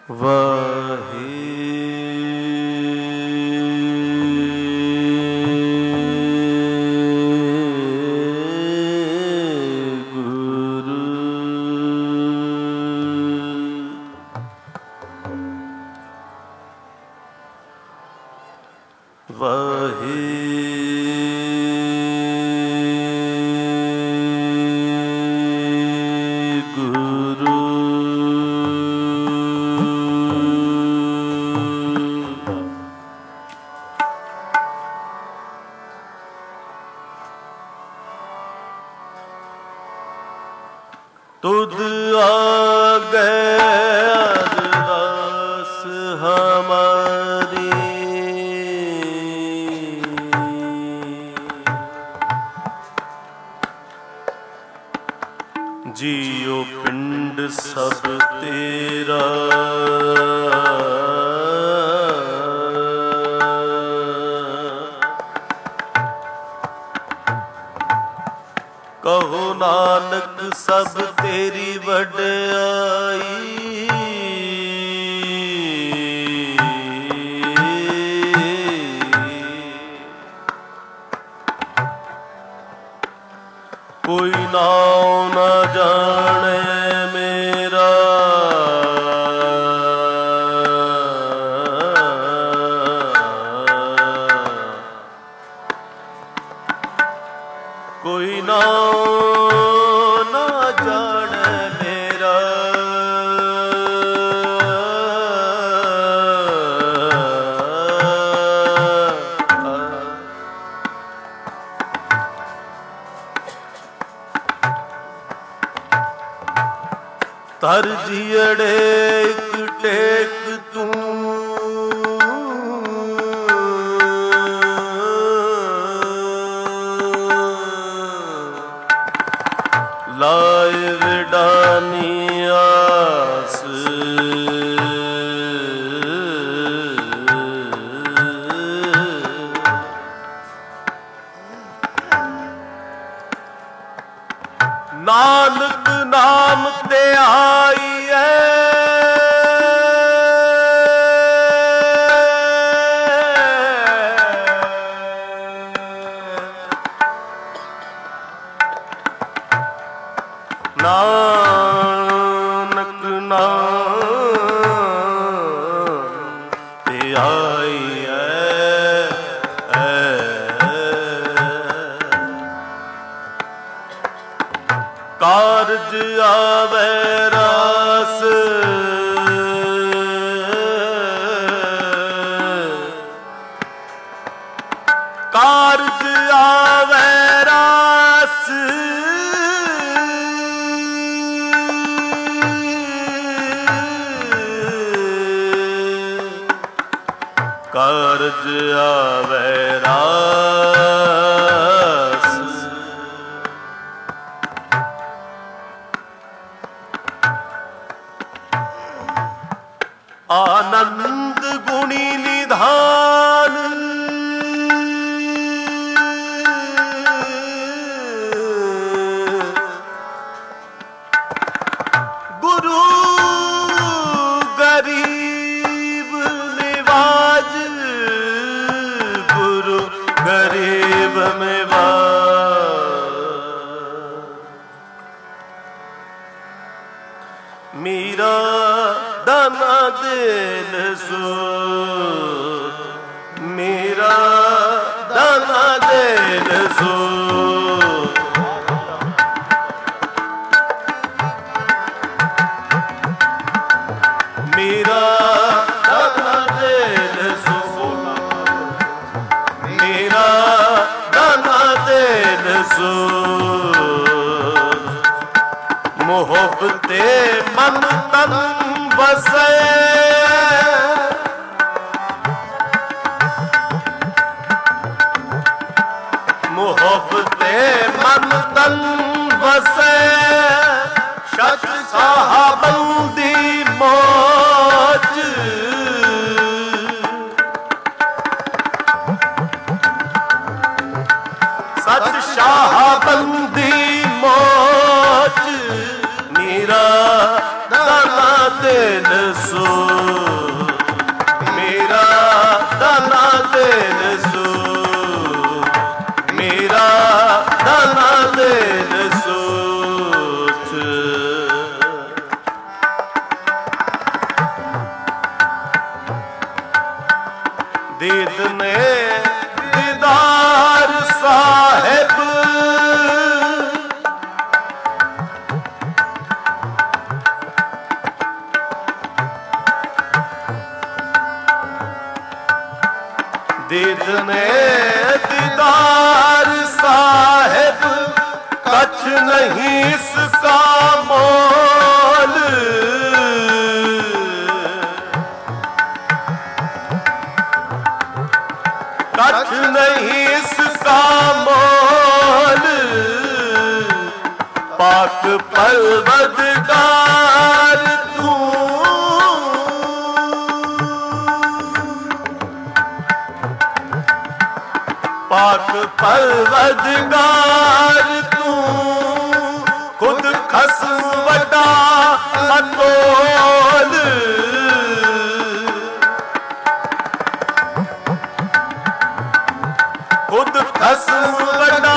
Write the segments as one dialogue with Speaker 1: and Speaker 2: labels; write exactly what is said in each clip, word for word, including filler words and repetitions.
Speaker 1: तुद आगे अरदास हमारी, जियो पिंड सब तेरा, कहो नानक सब तेरी वड्याई। कोई नाम न जाने मेरा, कोई नाम ना जाने मेरा, तर जियड़े एक टेक तू, लाए विडानी आस, नानक नाम ते आई है, नानक नाम ते आई है। कारज आवे रास, कारज आवे रास, कारज आवे रास, आनंद गुणी निधान, गुरु गरीब निवाज, गुरु गरीब निवाज। मीरा दाना दिल सो, मेरा दाना दिल सो, मेरा दाना दिल सो, मेरा दाना दिल सो, मोहब्बते मन तन बसे, मोहब्बते मन तन बसे, सच साहबंदी मौज, सच शाहबंदी मौज, मेरा दाना दिल सो। ਦੀਦ ਨੇ ਦੀਦਾਰ ਸਾਹਿਬ ਦੀਦ ਨੇ ਦੀਦਾਰ ਸਾਹਿਬ ਕਛ ਨਹੀਂ ਇਸਕਾ ਮੋਲ कछ नहीं इसका मोल पाक परवरदिगार तू पाक परवरदिगार तू खुद खस्म वड्डा अतोल खुद खस्म वड्डा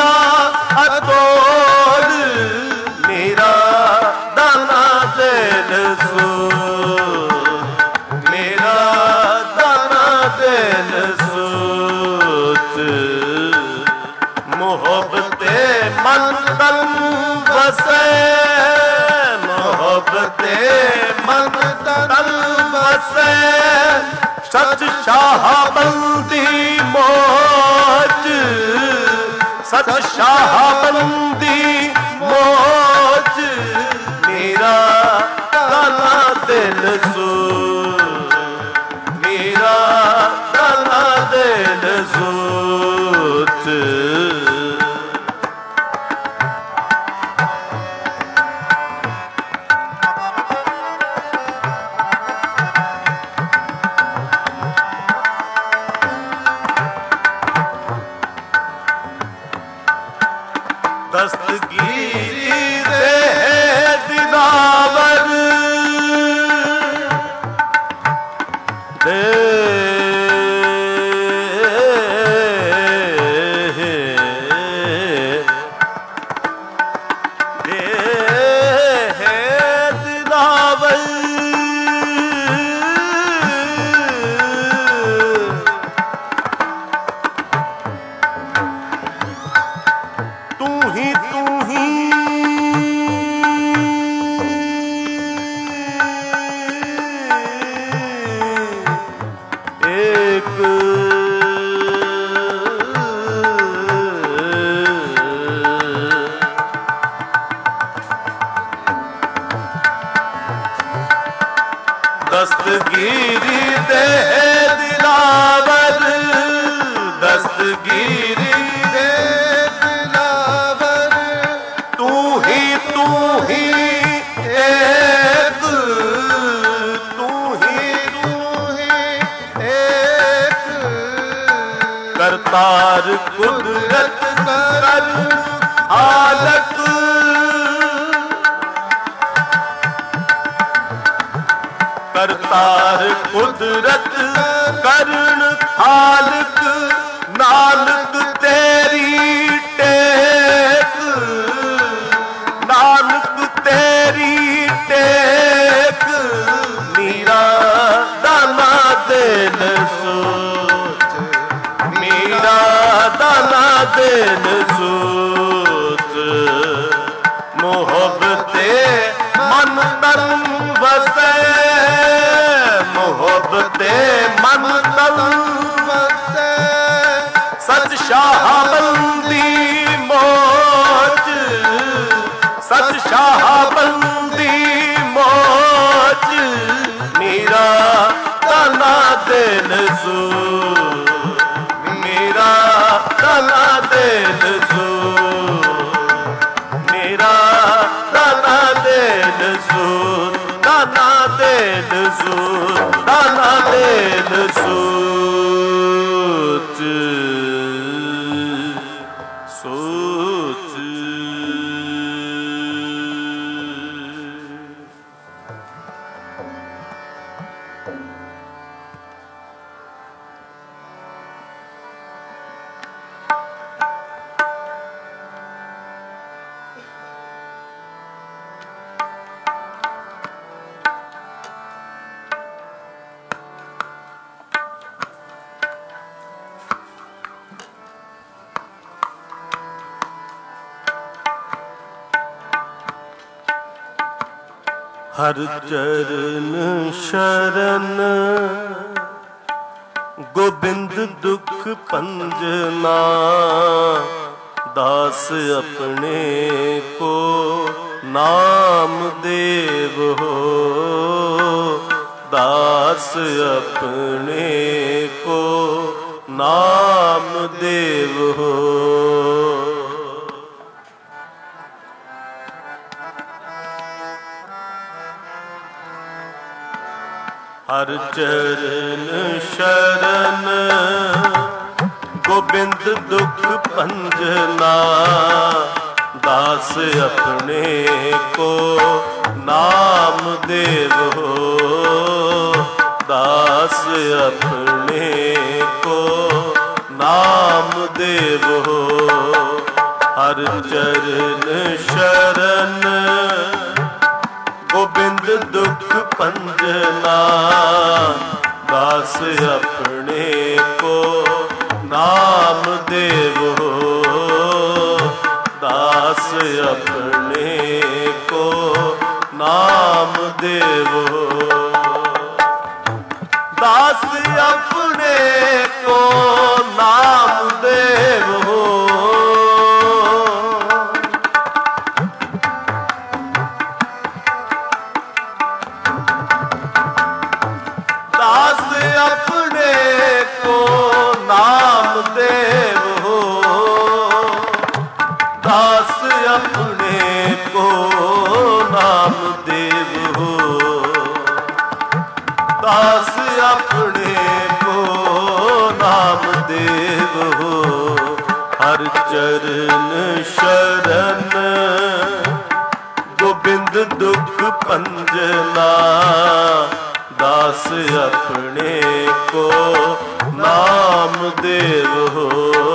Speaker 1: अतोल मेरा दाना दिल सो मेरा दाना दिल सोच मोहब्बते मन तन बसे मोहब्बते मन तन बसे सच शाहबंदी मौज सच शाहबंदी मौज मेरा दाना दिल सो मेरा दाना दिल सोच दस्तगीरी दे दिलावर दे दे दिलावर तू ही तू ही एक दस्तगीरी दे दिलावर दस्तगीरी दे तू ही तू ही एक तू ही तू ही एक करतार कुदरत कर आलक करतार कुदरत करण खालक नानक तेरी टेक नानक तेरी टेक मेरा दाना दिल सोच मेरा दाना दिल सोच मोहब्बते मन तन बसे मोहब्बते मन तन बसे सच शाहबंदी मौज सच शाहबंदी मौज मेरा दाना दिल सो मेरा दाना दिल सो मेरा दाना दिल सो दाना दिल सो दाना दिल सोच हर चरण शरण गोबिंद दुख पंजना, दास अपने को नाम देव हो, दास अपने को नाम देव हो। हर चरण शरण गोबिंद दुख पंजना, दास अपने को नाम देव हो, दास अपने को नाम देव हो। हर चरण शरण गोबिंद दुख पंजना, दास अपने को नाम देव हो, दास अपने को नाम देव हो। दास अपने को नाम देव हो, दास अपने को नाम देव हो, दास अपने को नाम देव हो, दास अपने को नाम देव हो। हर चरण शरण गोबिंद दुख पंजना, दास अपने को नाम देव हो,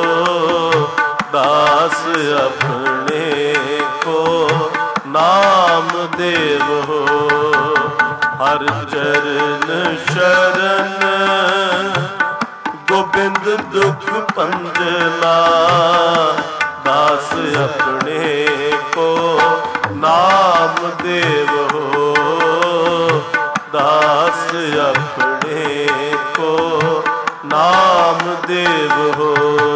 Speaker 1: दास अपने को नाम देव हो। हर चरण शरण गोबिंद दुख पंजना, दास अपने को नाम देव हो, दास अपने को नाम देव हो।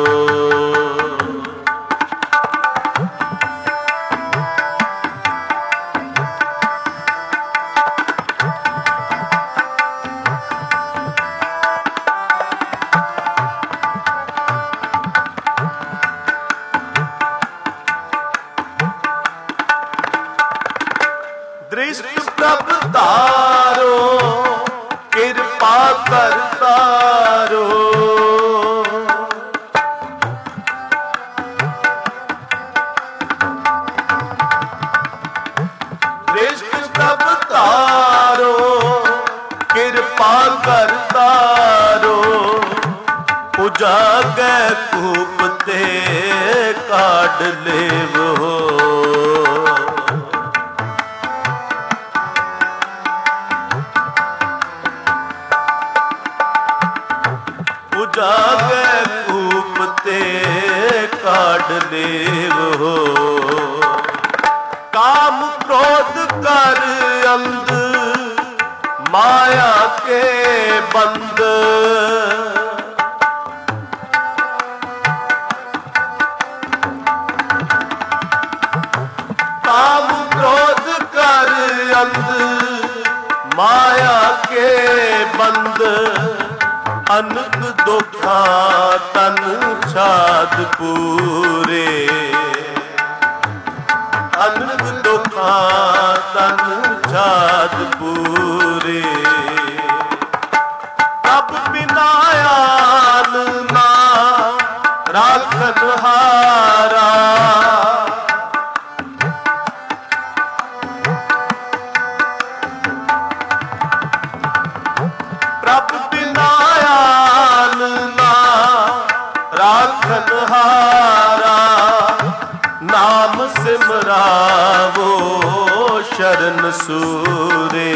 Speaker 1: दृष्ट प्रभ तारो, कृपा कर तारो, दृष्ट प्रभ तारो, कृपा कर तारो, उजागे कूप ते काढ़ लेव हो, जागे कूप ते काढ़ लेव हो। काम क्रोध कर अंध माया के बंद, काम क्रोध कर अंध माया के बंद, अनक दुखा तन छाद पूरे, अनक दुखा तन छाद पूरे। तब बिनायान ना राखन हारा, प्रभ बिनायान ना राखन हारा, नाम सिमरावो शरण सूरे,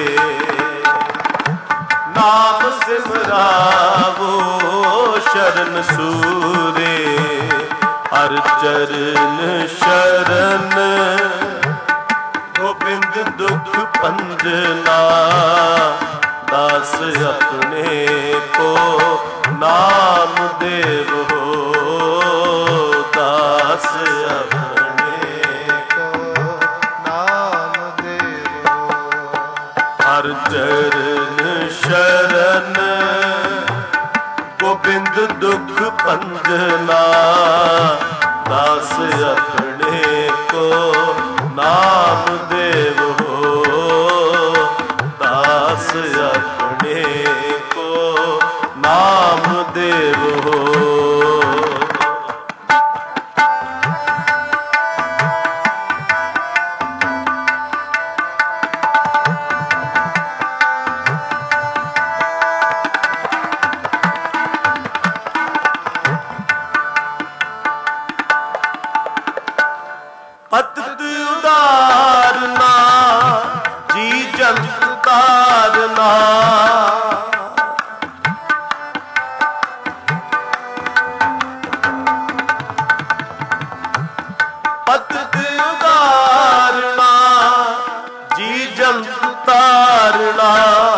Speaker 1: नाम सिमरावो शरण सूरे। हर चरण शरण गोबिंद दुख पंजना दास अपने को नाम देव हो। दास अपने को नाम देव हो। हर चरण शरण गोबिंद दुख पंजना दास अपने को नाम देव हो। दास अपने को नाम देव हो। पतत उदारना जी जंत तारना। पतत उदारना जी जंत तारना।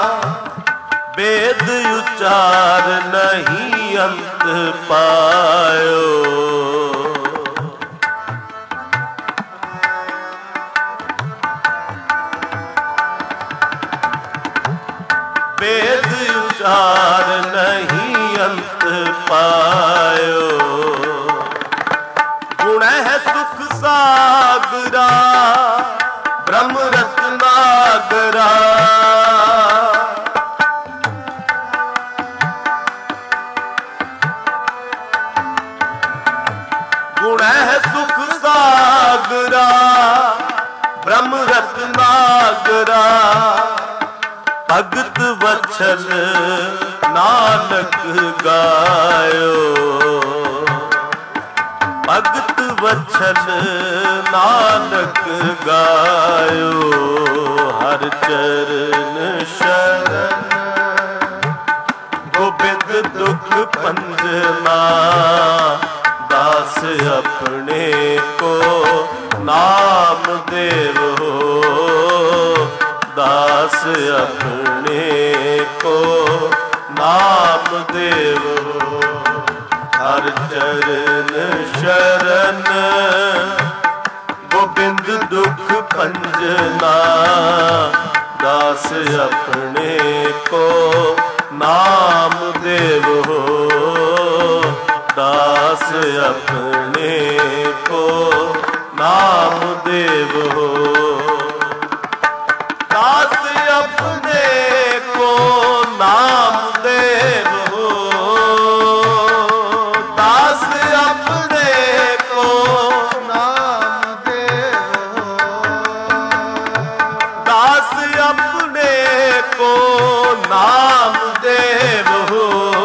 Speaker 1: वेद उचार नहीं अंत पायो। वेद उचार नहीं अंत पायो। गुण है सुख सागरा ब्रह्म रत्नागरा। गुण है सुख सागरा ब्रह्म रत्नागरा। भगत वत्सल नानक गायो। भगत वत्सल नानक गायो। हर चरण शरण गोबिंद दुख पंजना दास अपने को नाम देव हो। दास अपने को नाम देव हो। हर चरण शरण गोबिंद दुख पंजना दास अपने को नाम देव हो। दास अपने को नाम देव हो। दास अपने को नाम देव हो। दास अपने को नाम देव हो। दास अपने को नाम देव हो।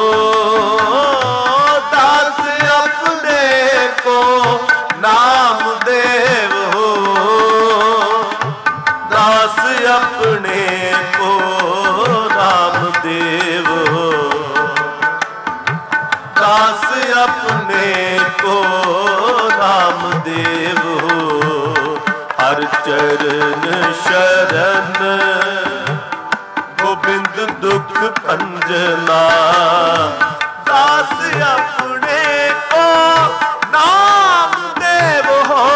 Speaker 1: दास अपने को नाम देव हो। दास अपने को नाम देव हो। दास अपने को नाम देव हो। हर चरण शरण गोबिंद दुख पंजना दास अपने को नाम देव हो।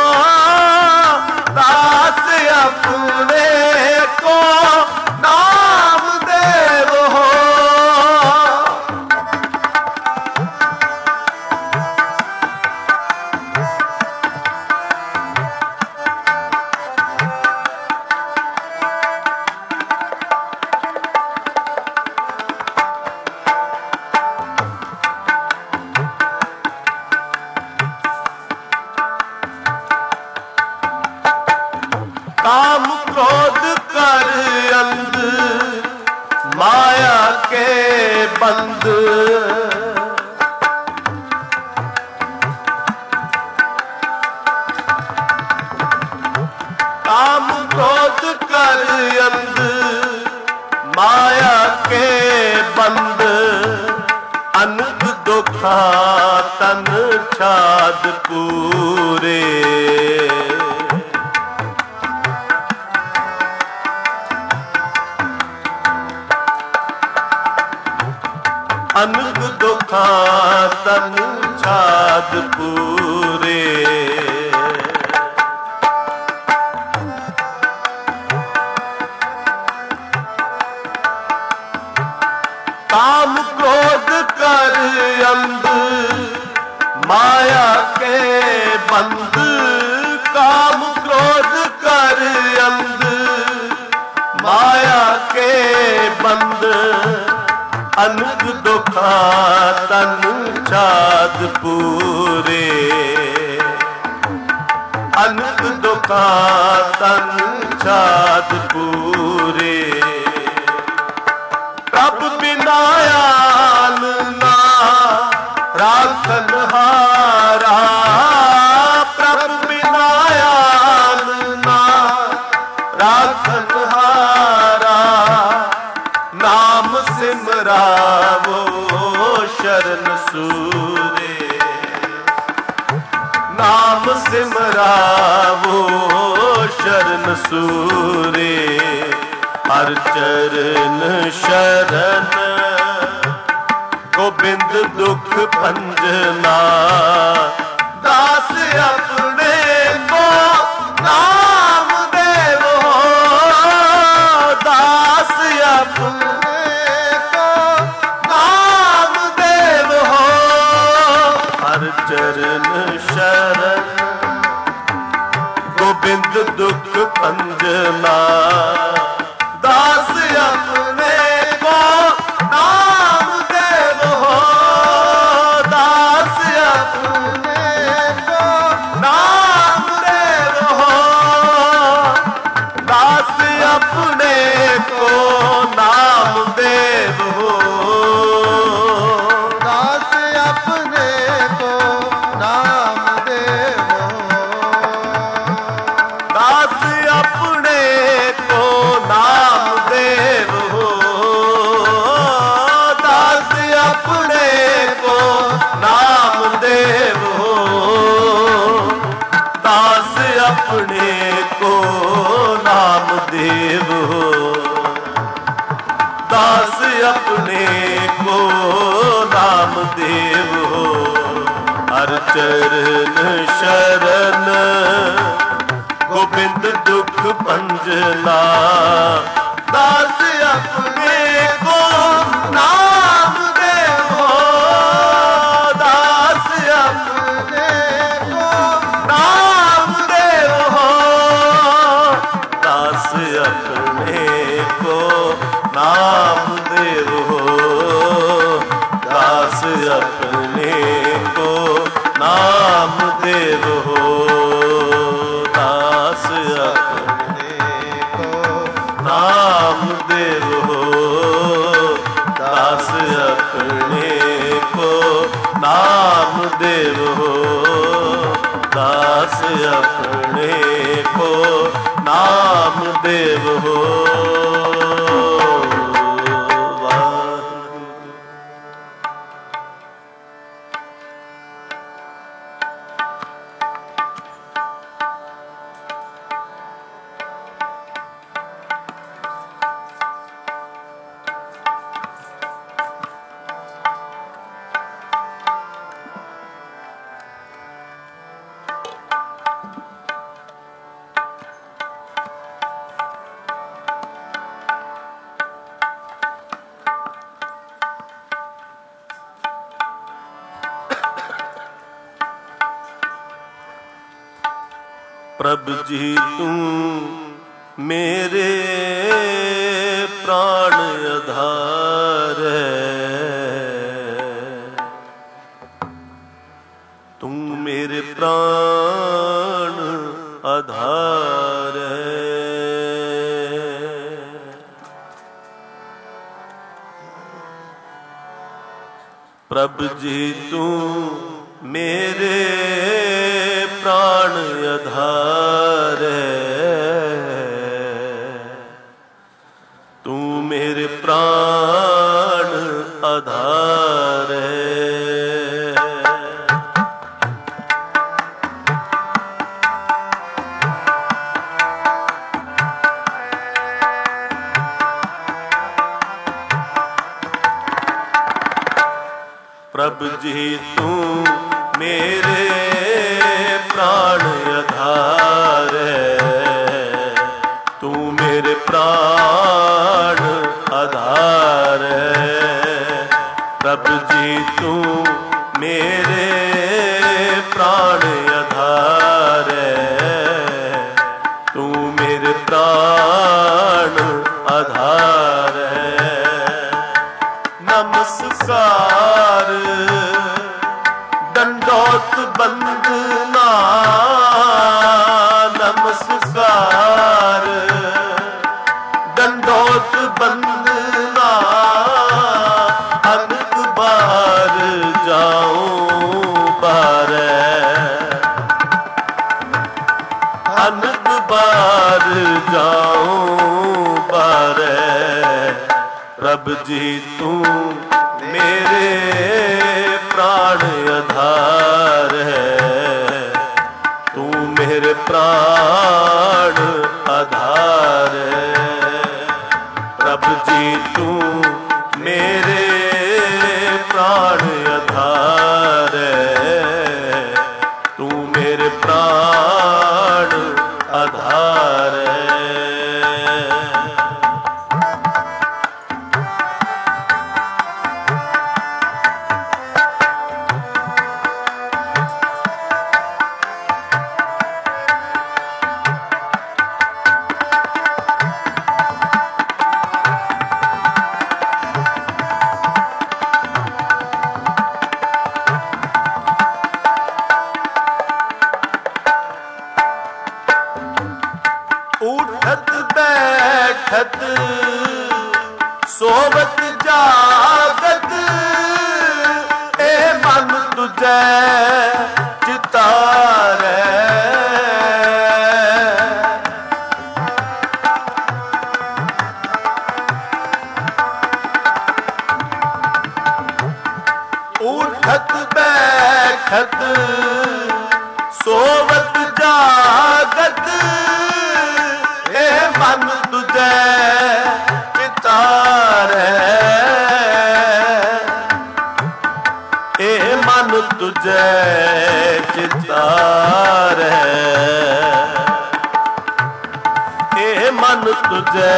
Speaker 1: दास अपने को नाम देव हो। काम क्रोध कर अंध माया के बंद। काम क्रोध कर अंध माया के बंद। अनंत दुखा तन छाद पूरे। ਅਨਕ ਦੁਖਾਂ ਤਨ ਛਾਦ ਪੂਰੇ। ਕਾਮ ਕ੍ਰੋਧ ਕਰ ਅੰਧ ਮਾਇਆ ਕੇ ਬੰਦ। ਕਾਮ ਕ੍ਰੋਧ ਕਰ ਅੰਧ ਮਾਇਆ ਕੇ ਬੰਦ। ਅਨਕ ਦੁਖਾਂ ਤਨ ਛਾਦ ਪੂਰੇ। ਅਨਕ ਦੁਖਾਂ ਤਨ ਛਾਦ ਪੂਰੇ। ਪ੍ਰਭ ਬਿਨਾ ਆਨ ਨਾ ਰਾਖਨ ਹਾਰਾ। ਪ੍ਰਭ ਬਿਨਾ ਆਨ ਨਾ ਰਾਖਨ ਹਾਰਾ। ਨਾਮ ਸਿਮਰਾਵੋ ਸ਼ਰਨ ਸੂਰੇ। ਨਾਮ ਸਿਮਰਾਵੋ ਸ਼ਰਨ ਸੂਰੇ। ਹਰ ਚਰਨ ਸ਼ਰਨ ਗੋਬਿੰਦ ਦੁਖ ਭੰਜਨਾ। ਦਾਸ ਆਪਣੇ ਕੋ ਨਾਮ ਦੇਵੋ। ਦਾਸ ਆਪਣੇ ਕੋ ਨਾਮ ਦੇਵੋ। ਹਰ ਚਰਨ ਸ਼ਰਨ ਗੋਬਿੰਦ ਦੁਖ ਭੰਜਨਾ। ਦਾਸ ਆਪਣੇ ਕੋ ਨਾਮ ਦੇਵੋ। ਦਾਸ ਆਪਣੇ ਕੋ ਨਾਮ ਦੇਵੋ। ਦਾਸ ਆਪਣੇ ਕੋ ਨਾਮ ਦੇਵੋ। ਦਾਸ ਆਪਣੇ ਕੋ ਨਾਮ ਦੇਵੋ। ਦਾਸ ਆਪਣੇ ਕੋ ਨਾਮ ਦੇਵੋ। ਦਾਸ ਆਪਣੇ ਕੋ ਨਾਮ ਦੇਵੋ। ਦਾਸ ਆਪਣੇ ਕੋ ਨਾਮ ਦੇਵੋ। ਦਾਸ ਆਪਣੇ ਕੋ ਨਾਮ ਦੇਵੋ। ਹਰ ਚਰਨ ਸ਼ਰਨ ਗੋਬਿੰਦ ਦੁਖ ਭੰਜਨਾ। ਦਾਸ ਆਪਣੇ ਕੋ ਨਾਮ ਦੇਵੋ। ਦਾਸ ਆਪਣੇ ਕੋ ਨਾਮ ਦੇਵੋ। ਦਾਸ ਆਪਣੇ ਕੋ ਨਾਮ ਦੇਵੋ। ਦਾਸ ਆਪਣੇ ਕੋ ਨਾਮ ਦੇਵੋ। ਦਾਸ ਆਪਣੇ ਕੋ ਨਾਮ ਦੇਵੋ। ਦਾਸ ਆਪਣੇ ਕੋ ਨਾਮ ਦੇਵੋ। ਦਾਸ ਆਪਣੇ ਕੋ ਨਾਮ ਦੇਵੋ। ਪ੍ਰਭ ਜੀ ਤੂੰ ਮੇਰੇ ਪ੍ਰਾਣ ਆਧਾਰ ਹੈ। ਤੂੰ ਮੇਰੇ ਪ੍ਰਾਣ ਆਧਾਰ ਹੈ। ਪ੍ਰਭ ਜੀ ਤੂੰ ਮੇਰੇ ਪ੍ਰਾਣ ਆਧਾਰ ਹੈ। ਤੂੰ ਮੇਰੇ ਪ੍ਰਾਣ ਆਧਾਰ ਹੈ। प्रभ जी तू मेरे प्राण आधार है, तू मेरे प्राण आधार है। प्रभ जी तू मेरे प्राण आधार है, तू मेरे प्राण आधार है। नमस्कार दंडोत बंदना, नमस्कार दंडोत बंदना, अनक बार जाऊं बारे, अनक बार जाऊं बारे। प्रभ जी तू मेरे प्राण आधार है, तू मेरे प्राण आधार है। प्रभ जी तू मेरे प्राण आधार है, तू मेरे प्राण आधार है। उठत बैठत सोवत जागत, ए मन तुझे चितारै। उठत बैठत सोवत जागत, मन तुझे चितारै। ए मन तुझे चितारै, ए मन तुझे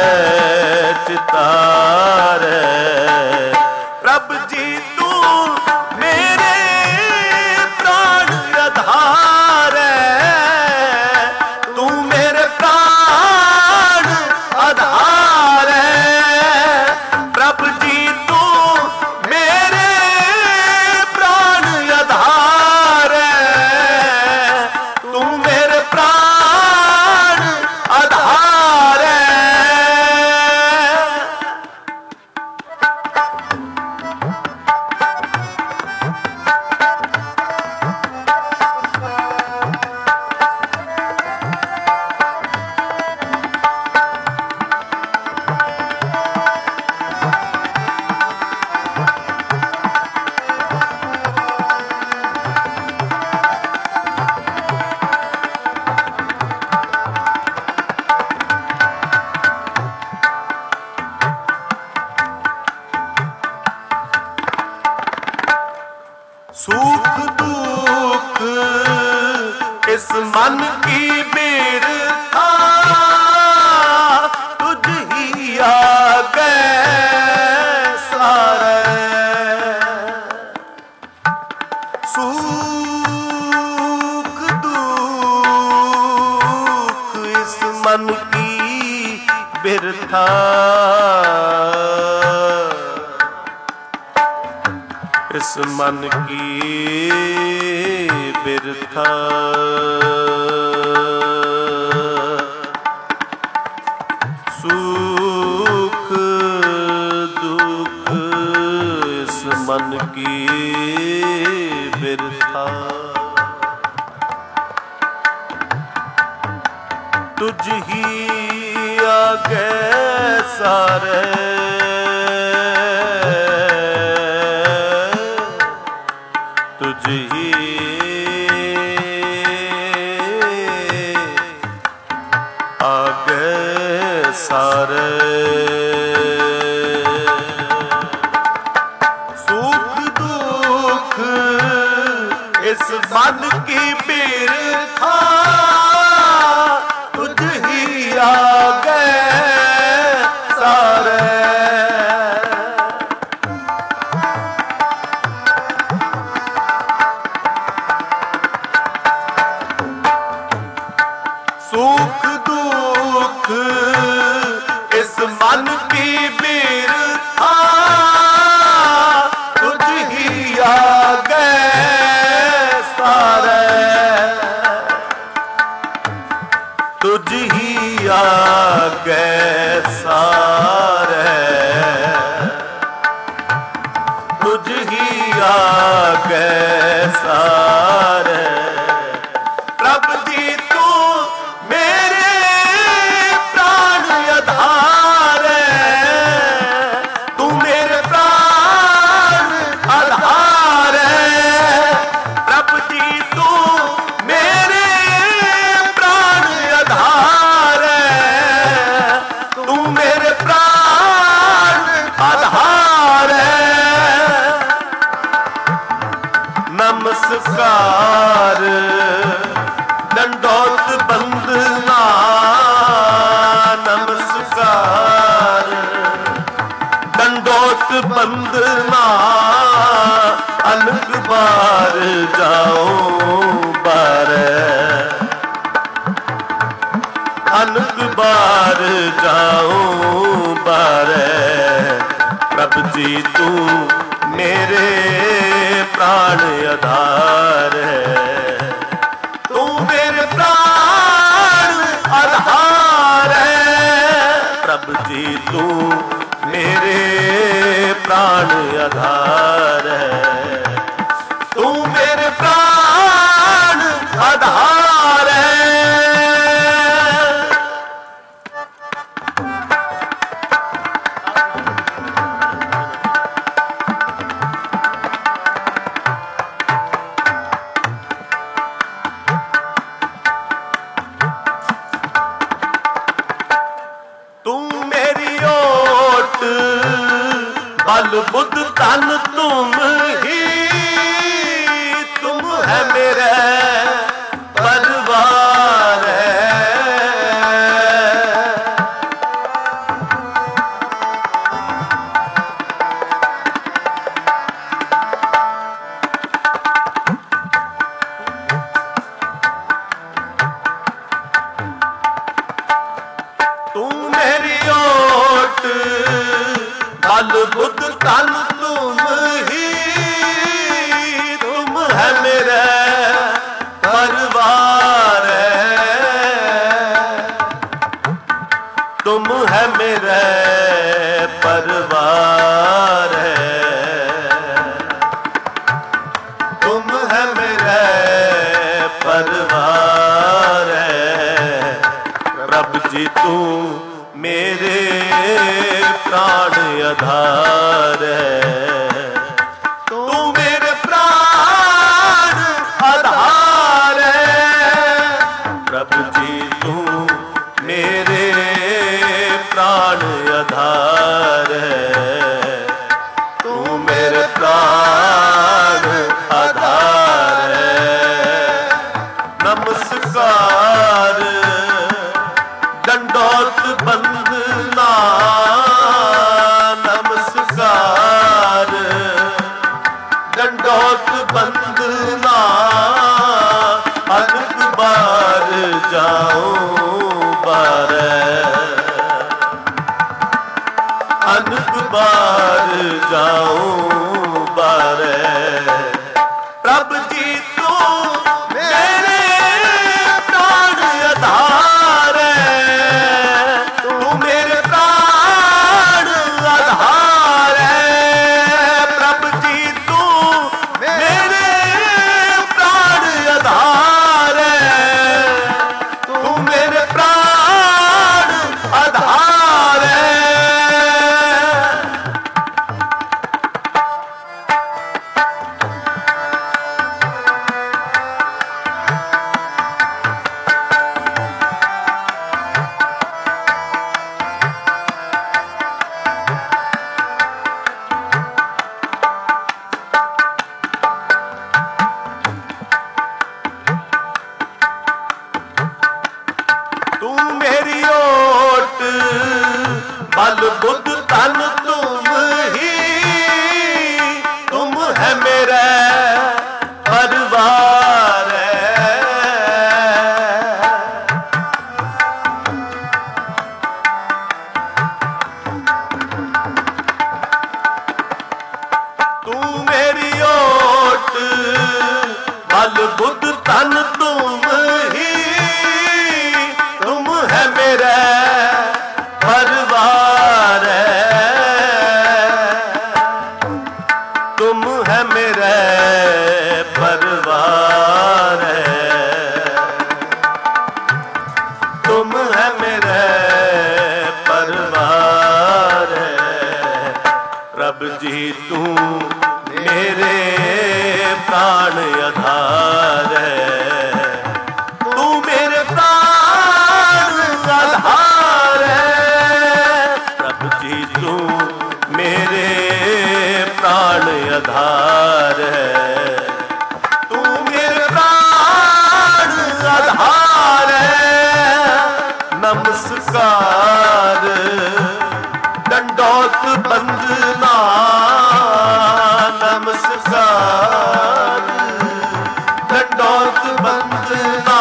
Speaker 1: चितारै। प्रभ जी तू मेरे प्राण आधार है, तू मेरे प्राण आधार है। प्रभ जी तू मेरे प्राण आधार है, तू मेरे प्राण आधार है। सुख दुख इस मन की बिरथा, तुझ ही आगे सारे। सुख दुख इस मन की बिरथा, इस मन की बिरथा। सुख दुख इस मन की बिरथा, तुझ ही आगे सारे। तुझ ही आगे सारे। सुख दुख मन की बिरथा तुझ ही आगे सारे। सुख दुख इस मन की बिरथा तुझ ही आगे सारे। तुझ ही आगे सारे। तुझ ही आगे सारे। प्रभु जी तू मेरे प्राण आधार है। तू मेरे प्राण आधार है। प्रभु जी तू मेरे प्राण आधार है। तू मेरे प्राण आधार है। नमस्कार दंडोत बंदना। नमस्कार दंडोत बंदना। अनक बार जाओ बारे। अनक बार जाओ बारे। प्रभु जी तू मेरे प्राण आधार है। तू मेरे प्राण आधार है। प्रभु जी तू मेरे प्राण आधार है। तू मेरे प्राण आधार है। बल बुद्ध तन तुम ही। तुम है मेरे परिवार है। तू मेरी ओट बल बुद्ध तन तुम ही। तुम है मेरे परिवार है। तुम है मेरे परिवार है। तुम है मेरे परिवार है। प्रभु जी तू मेरे प्राण आधार है। तू मेरे प्राण आधार है। प्रभु जी तू मेरे प्राण आधार है। तू मेरे प्राण आधार है। नमस्कार दंडोत बंदना। नमस्कार दंडोत बंदना। अनक बार जाओ बारे। अनक बार जाओ बारे। प्रभु जी तू मेरे प्राण आधार है। तू मेरे प्राण आधार है। प्रभु जी तू मेरे प्राण आधार है। तू मेरे प्राण आधार है। बुद्ध तन तुम ही, तुम है मेरा परिवार, तुम है मेरा परिवार, तुम है मेरा परिवार। रब जी तू मेरे प्राण आधार है, तू मेरे प्राण आधार है। रब जी तू मेरे प्राण आधार है, तू मेरे प्राण आधार है। नमस्कार दंडौत बंदना, नमस्कार दंडौत बंदना।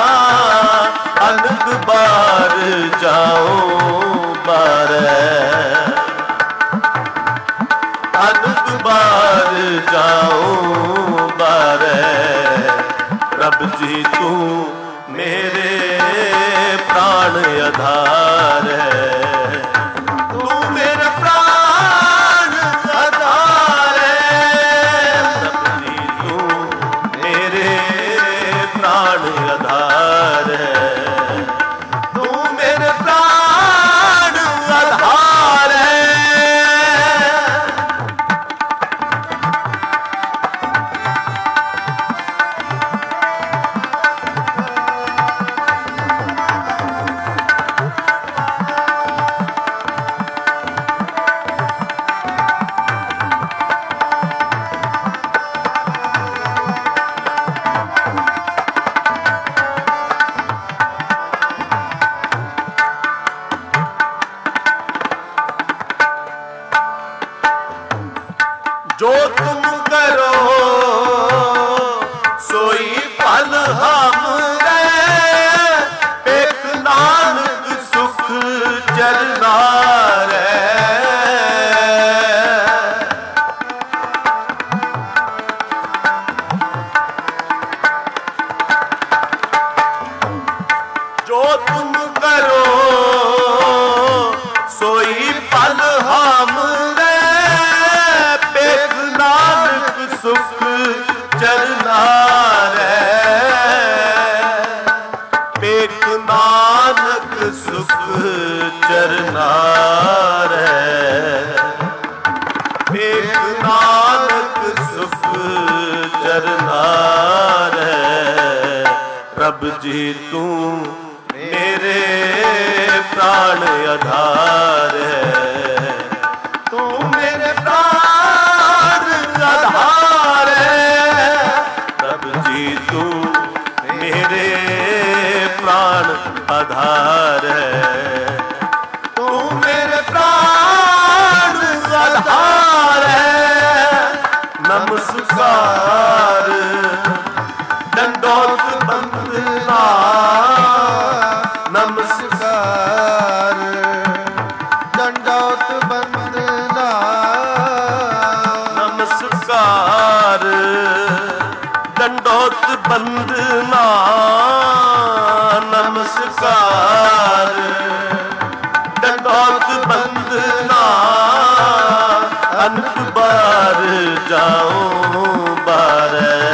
Speaker 1: अनक बार जाऊं बार, अनक बार जाऊं बार। रब जी तू मेरे प्राण आधार है, तू मेरे प्राण आधार है। रब जी तू मेरे प्राण आधार है, तू मेरे प्राण आधार है। जो तुम करो सोई फल हमरे, एक नानक सुख चरना रे। जो तुम करो सोई फल हमरे, नानक सुख चरना रे। पेख नानक सुख चरना रे, पेख नानक सुख चरना रे। रब जी तू मेरे प्राण आधार है, तू मेरे प्राण आधार है। रब जी तू मेरे प्राण आधार है, तू मेरे प्राण आधार है। नमस्कार दंडौत बंदना, नमस्कार दंडौत बंदना। नमस्कार दंडौत बंदना, नमस्कार दंडौत बंदना। अनक बार जाऊं बार,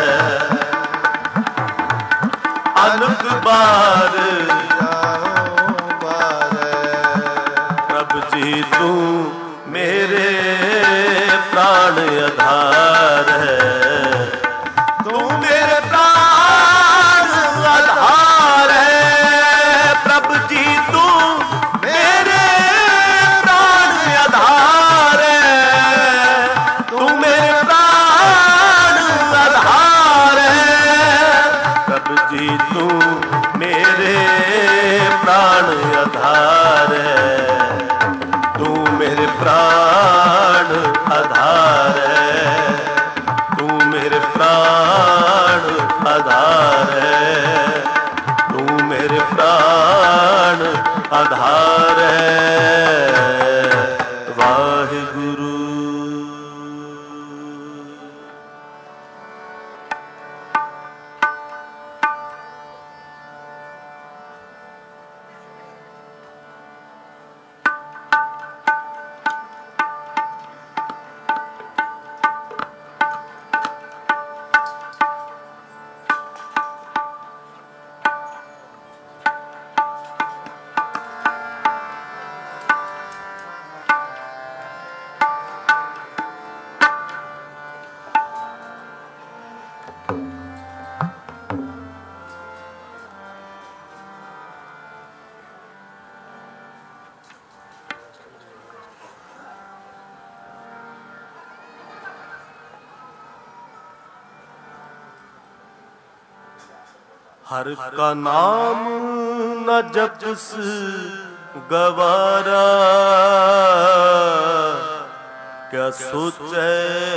Speaker 1: अनक बार जाऊं बार। रब जी तू मेरे प्राण आधार है, तू मेरे प्राण आधार है। प्रभु जी तू मेरे प्राण आधार है, तू मेरे प्राण आधार है। प्रभु जी तू मेरे प्राण आधार है, तू मेरे प्राण आधार है, तू मेरे प्राण आधार है, तू मेरे प्राण आधार है। वाहिगुरु। हर का नाम न जपस गवारा, क्या सोचे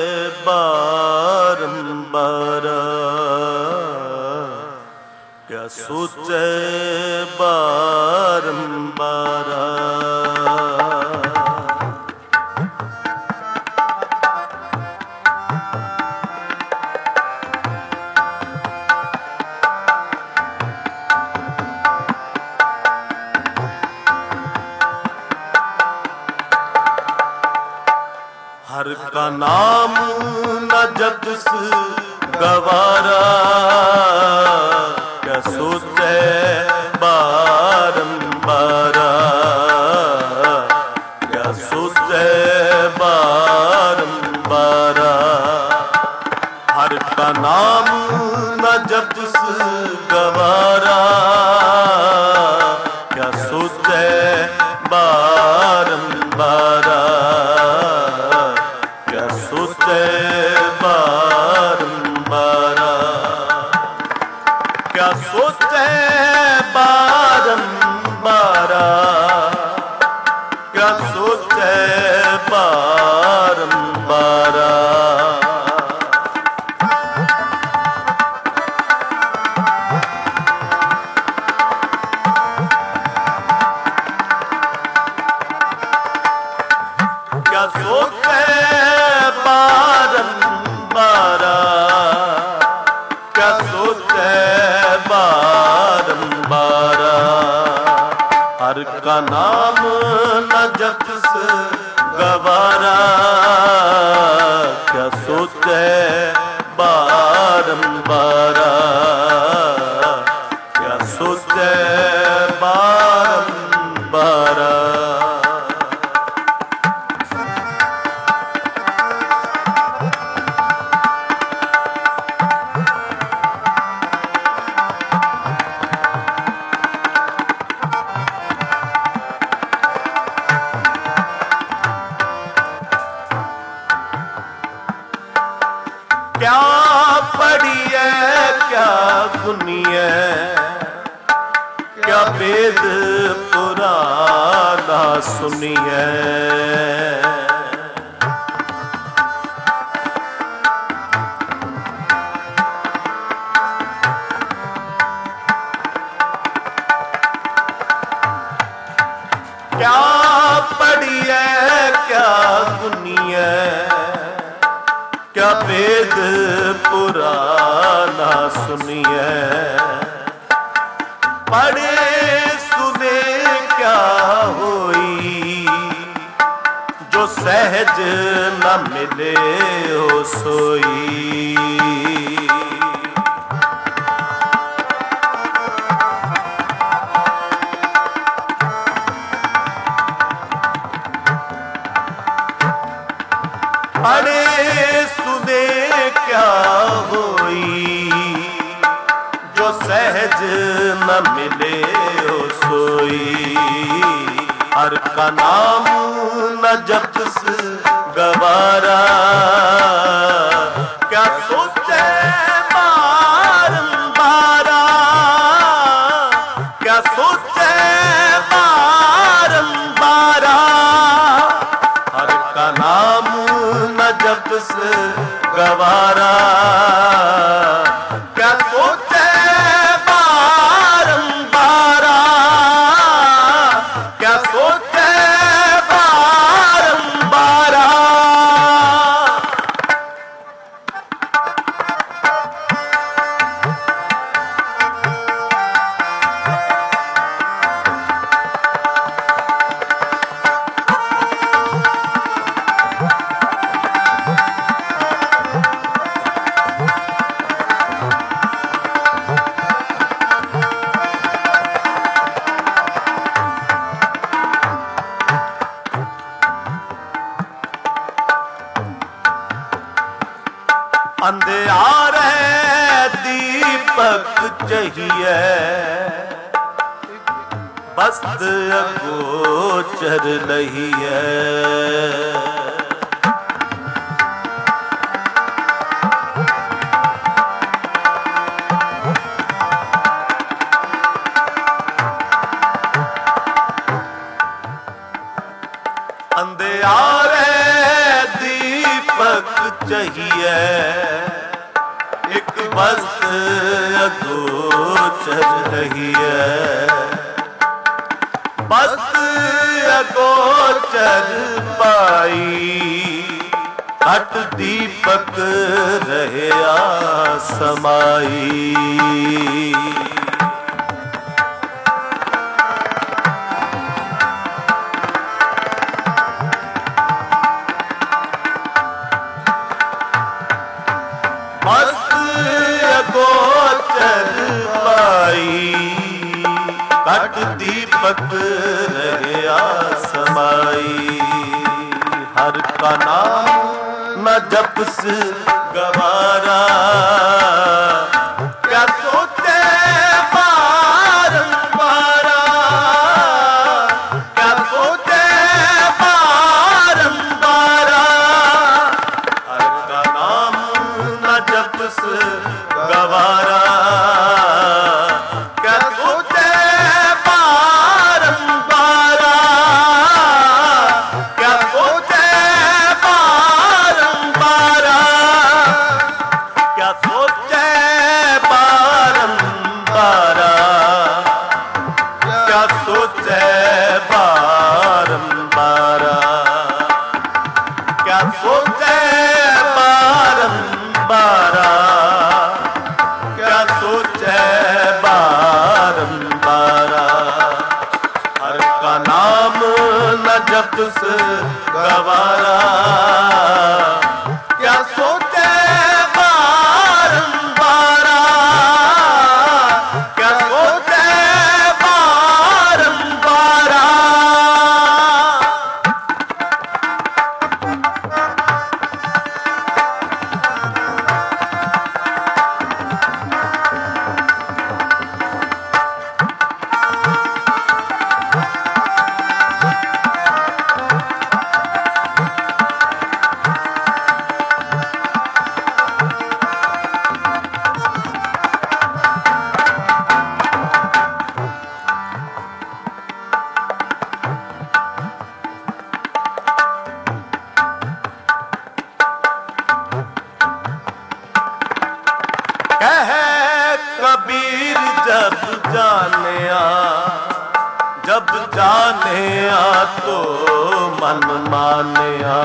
Speaker 1: बारंबार, क्या सोचे बारंबार। हर का नाम न जपस गवारा, क्या सोचे बारंबार, क्या सोचे बारंबार। हर का नाम न जपस गवारा, क्या सोचे बारंबार, सोचे बारंबार, क्या सोचे बारंबार, क्या सोचे बारंबार। क्या सोचे बारंबार, क्या सोचे बारंबार। हर का नाम न जपस गवारा, क्या सोचे बारंबार, क्या सोचे बारंबार। क्या पढ़ी है क्या सुनी है, क्या वेद पुराना सुनी है। क्या पढ़ी है क्या सुनी है, क्या वेद पुराना सुनिए। पढ़े सुने क्या होई, जो सहज न मिले हो सोई। पढ़े सुने क्या होई, जो सहज न मिले हो सोई। हर का नाम न जपस गवारा, क्या सोचे बारंबार, क्या सोचे बारंबार। हर का नाम न जपस गवारा, क्या सोचे बारंबार, क्या सोचे बारंबार। अंधियारे दीपक चाहिए, बस अगोचर नहीं है। दीपक चाहिए, एक बस अगोचर रहिए। बस अगोचर पाई, घट दीपक रहया समाई। बस अगोचर पाई, घट दीपक रहया समाई। हर का नाम न जपस गवारा, क्या सोचे बारंबारा, क्या सोचे बारंबारा। हर का नाम न जपस गवारा, क्या सोचे बारंबारा, क्या सोचे बारंबारा, क्या सोचे बारंबारा, क्या सोचे बारंबारा, क्या सोचे बारंबारा, क्या सोचे बारंबारा। हर का नाम न जपस गवारा, क्या सोचे बारंबारा, क्या सोचे बारंबारा। कह कबीर जब जानिया, जब जानिया तो मन मानिया।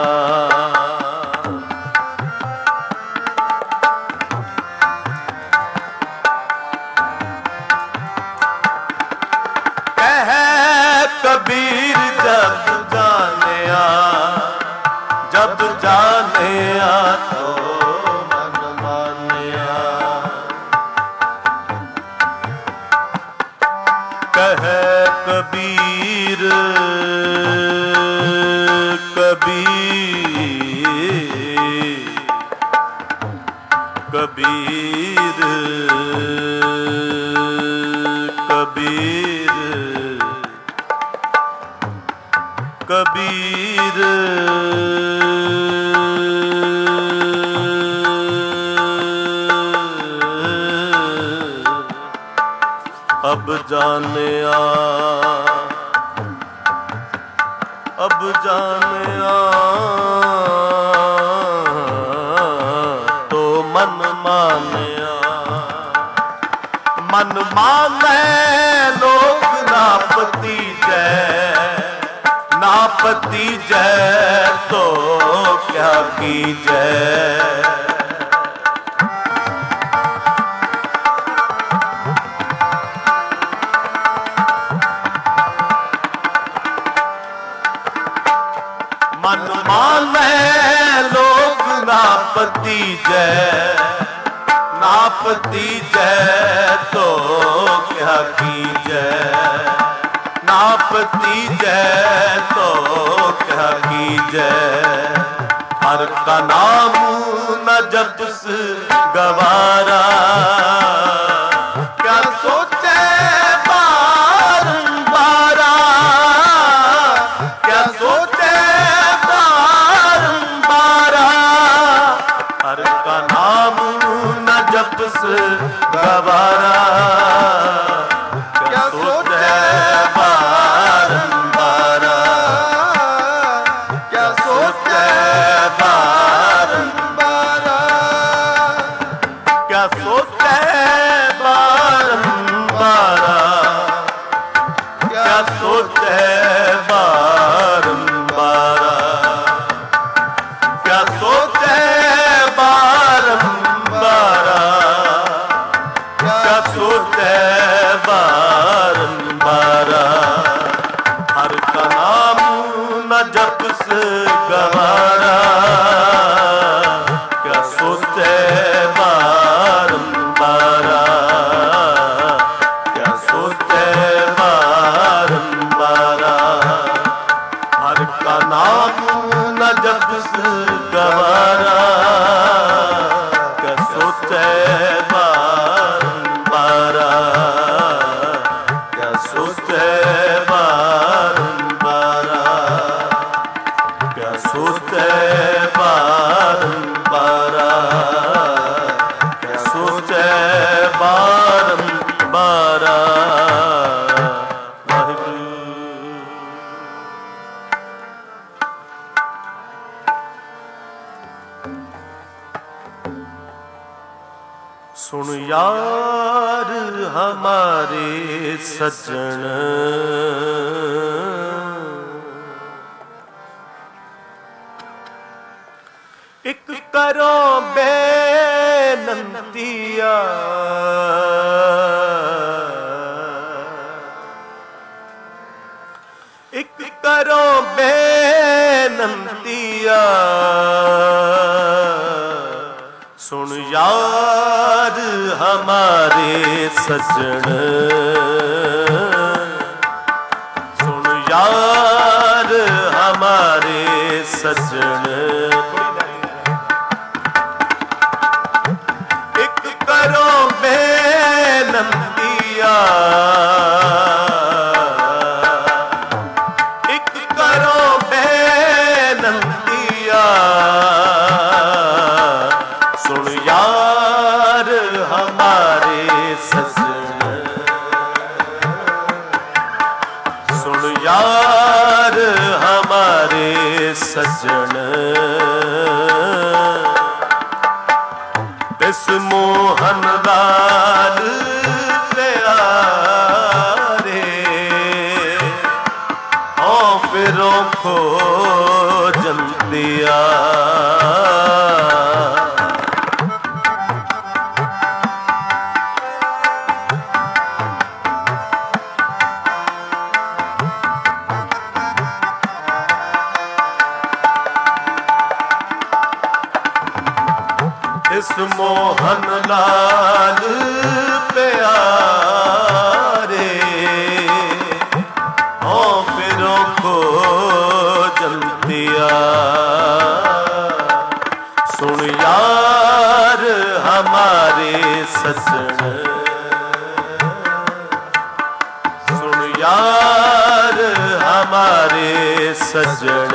Speaker 1: कह कबीर जब जानिया, जब जानिया तो कह कबीर कबीर कबीर कबीर कबीर अब जानिया, अब जानिया तो मन मानिया। मन माने लोग नापती जय, नापती जय तो क्या की जय। मन माने लोग नापती जय, नापती जय तो क्या की जय। नापती जय तो क्या की जय। हर का नाम न जपस गवारा, क्या सोचे बारंबारा, क्या सोचे बारंबारा। हर का नाम न जपस गवारा, क्या सोचे बारंबारा, क्या सोचे बारंबारा। क्या सोचे बारंबारा, क्या सोचे बारंबारा। हर का नाम न जपस गवारा, क्या सोचे बारंबारा, क्या सोचे बारंबारा। हर का नाम न जपस गवारा, क्या सोचे बारंबारा, क्या सोचे बारंबारा, क्या सोचे बारंबारा, क्या सोचे बारंबारा। सुन यार हमारे सज्जन, एक करो बेनंतिया, एक करो बेनंतिया। सुन यार हमारे सज्जन, सुन यार हमारे सज्जन। एक करो बेनंतिया, एक करो बेनंतिया। सुन यार हमारे सज्जन, सुन यार हमारे सज्जन। इस मोहन लाल प्यारे ओ फिरों को जल दिया। इस मोहन लाल प्यारे ओ फिरों को जल दिया। सुन यार हमारे सज्जन, सुन यार हमारे सज्जन।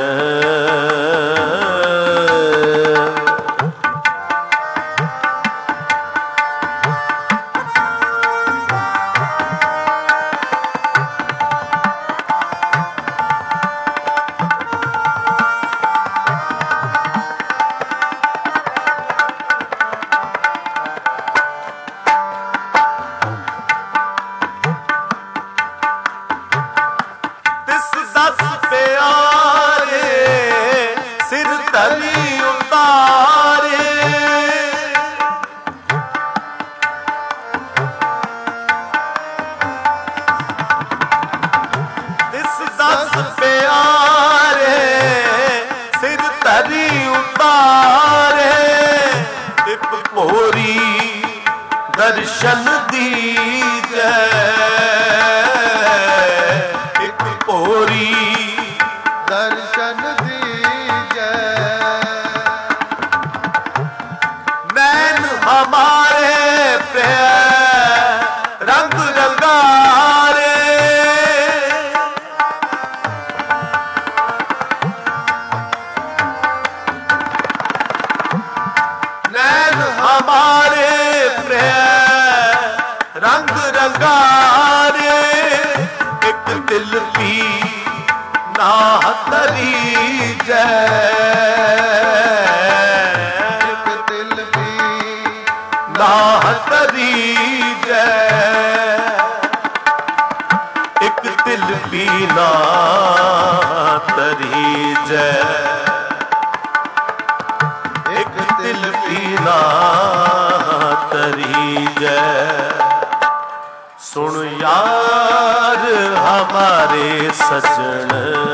Speaker 1: दर्शन दीजे एक पोरी, दर्शन दीजे। नैन हमारे प्यार रंग रंगारे, नैन हमारे प्यार रंग रंगारे। एक दिल की नाहतरी जय, एक दिल की नाहतरी जय, एक दिल की नाहतरी जय। ना तरीजै। सुन यार हमारे सजन,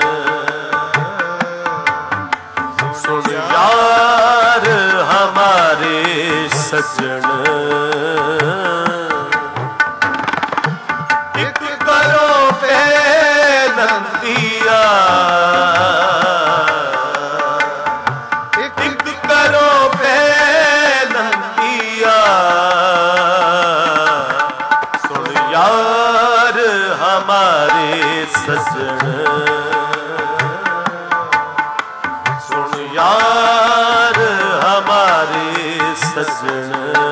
Speaker 1: सुन यार हमारे सजन, एक करो बेनतिया, एक करो बेनतिया। सुन यार हमारे सजन, सुन यार हमारे सजन।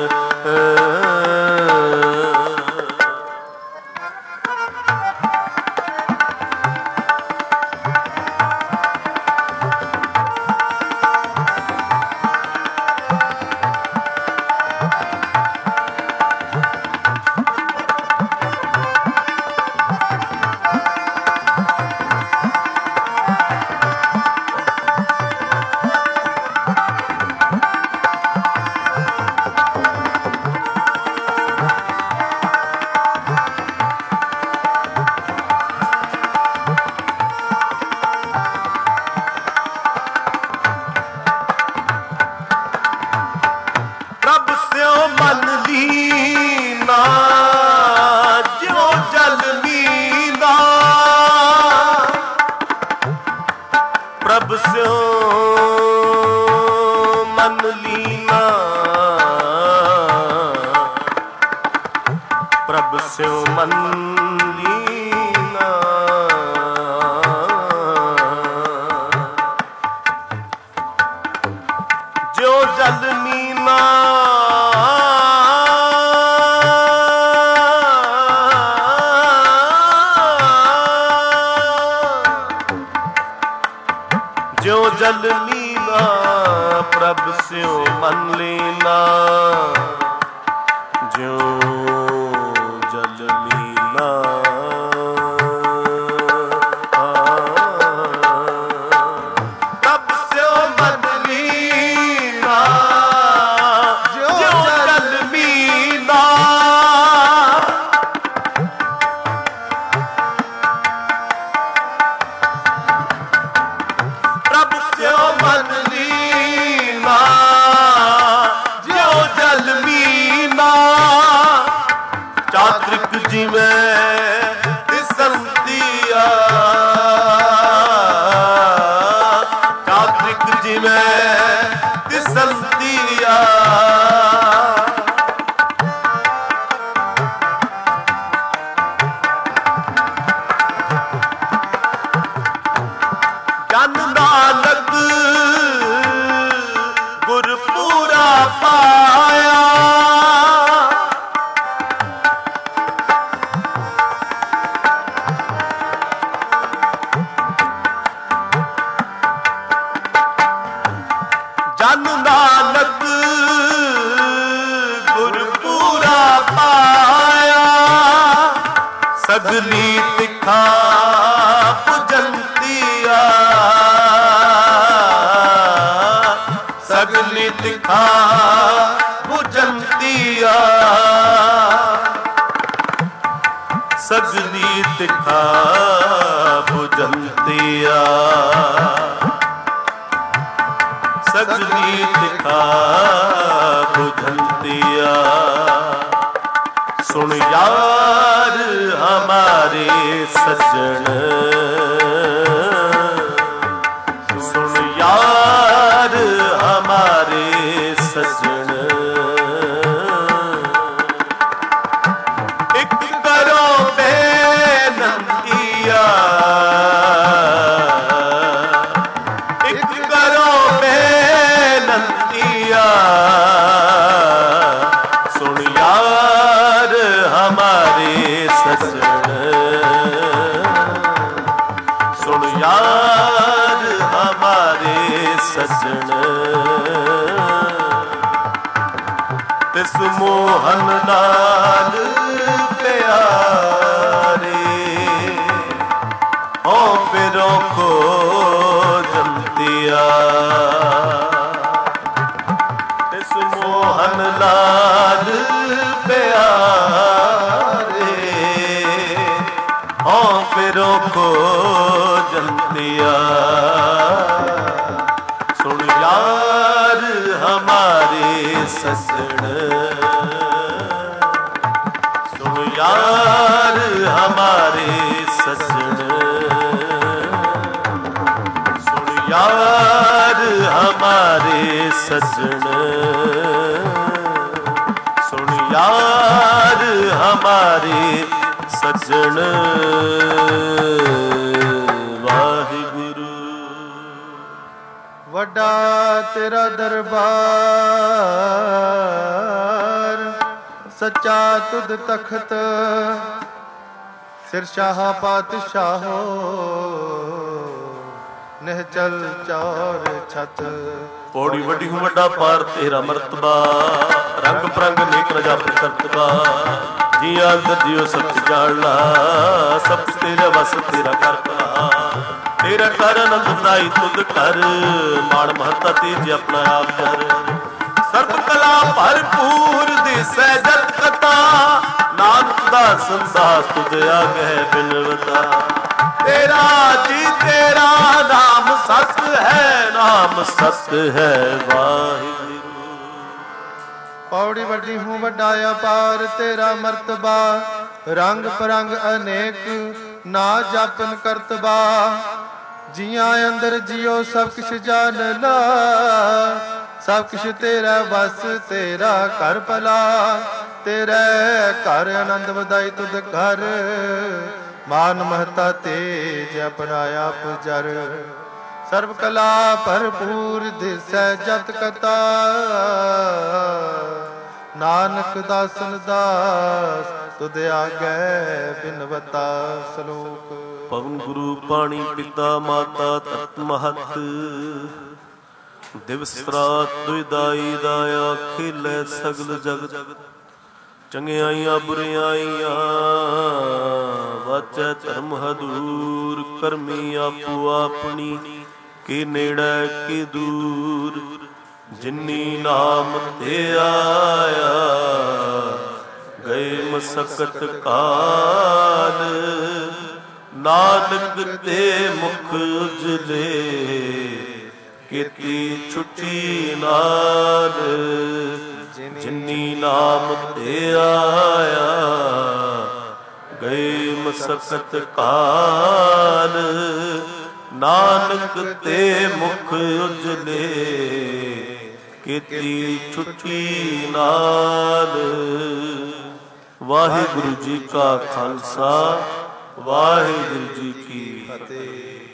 Speaker 1: मन लीना ज्यों जल मीना, प्रभ स्यों मन लीना, प्रभ स्यों मन लीना। ज्यों जल मीना ज्यों जल मीना, प्रभ स्यों मन लीना। ज्यों जल मीना, प्रभ स्यों मन लीना। ज्यों जल मीना, प्रभ स्यों मन लीना। ज्यों जल मीना, चात्रिक जिवें दिसंतिया, चात्रिक जिवें दिसंतिया। जन नानक गुरपूरा पाया, जन नानक गुरपूरा पाया। सगली तिखा पुजंतिया, सगली तिखा पुजंतिया। सगली तिखा पुजंतिया, सगली तिखा पुजंतिया। सुन यार हमारे सजन, सुन यार हमारे सजन। एक करो बेनतिया, एक करो बेनतिया। सुन यार हमारे सजन, सुन यार हमारे सजन। तिस मोहन नाल प्यारे, हो पिरो को जमतिया। तिस मोहन खोजंतिया। सुन यार हमारे सजन, सुन यार हमारे सजन, सुन यार हमारे सजन, सुन यार हमारे सजन। वाहिगुरु
Speaker 2: वड्डा तेरा दरबार, सच्चा तुद तखत, सिर शाह पातशाहो, निहचल चौर छत।
Speaker 1: पौड़ी वड्डी हूँ वड्डा पार तेरा मरतबा, रंग परंग नेक रजा करतबा। जिया अंदर जियो सब जाना, सब तेरा बस तेरा कर भला। तेरा कर आनंददाई तुद कर, माण महता तेज अपना आप कर। सर्व कला भरपूर दिसै जत कथा, नानक दास संसार तुद आगे बिनवता। तेरा जी तेरा नाम सत है, नाम सत है। वाहिगुरु
Speaker 2: पौड़ी वड्डी हूँ वड्डा अपार, तेरा मर्तबा रंग परंग अनेक, ना जापन करतबा। जिया अंदर जियो सब किश जान ला, सब किश तेरा बस तेरा कर भला। तेरे घर आनंद वधाई तुद कर, मान महता तेज अपना आप जर। सर्व कला भरपूर दिसै जत कथा, नानक दासन दास तुद आगे बिनवता। सलोक
Speaker 1: पवन गुरु पाणी पिता माता तत् महत, दिवस रात दुइदाई दाया खेलै सगल जगत। चंगियाइयां बुरियाइयां वाचै धर्म हदूर, करमी आपो अपनी के नेड़े के दूर। जिन्नी नाम ते आया गए मसकत काल, नानक ते मुख उजले केती छुट्टी नाल। जिन्नी नाम ते आया गए मसकत काल, नानक ते मुख उजले केती छुट्टी नाल। वाहिगुरु जी का खालसा, वाहिगुरु जी की फतेह।